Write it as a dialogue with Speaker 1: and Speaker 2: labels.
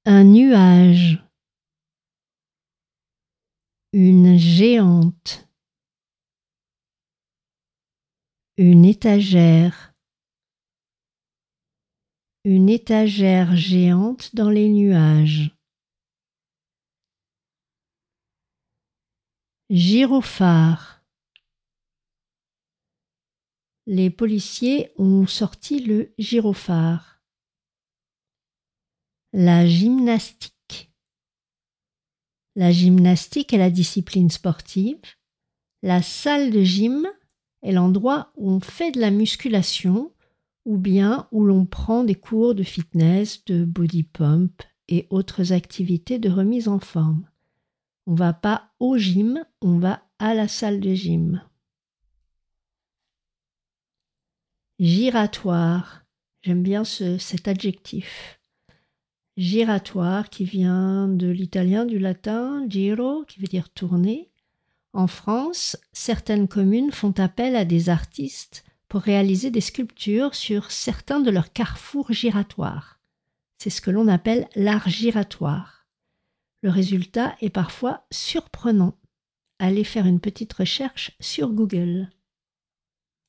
Speaker 1: Un nuage. Une géante. Une étagère. Une étagère géante dans les nuages. Gyrophare. Les policiers ont sorti le gyrophare. La gymnastique. La gymnastique est la discipline sportive. La salle de gym est l'endroit où on fait de la musculation ou bien où l'on prend des cours de fitness, de body pump et autres activités de remise en forme. On ne va pas au gym, on va à la salle de gym. Giratoire. J'aime bien cet adjectif. Giratoire qui vient de l'italien, du latin, giro, qui veut dire tourner. En France, certaines communes font appel à des artistes pour réaliser des sculptures sur certains de leurs carrefours giratoires. C'est ce que l'on appelle l'art giratoire. Le résultat est parfois surprenant. Allez faire une petite recherche sur Google.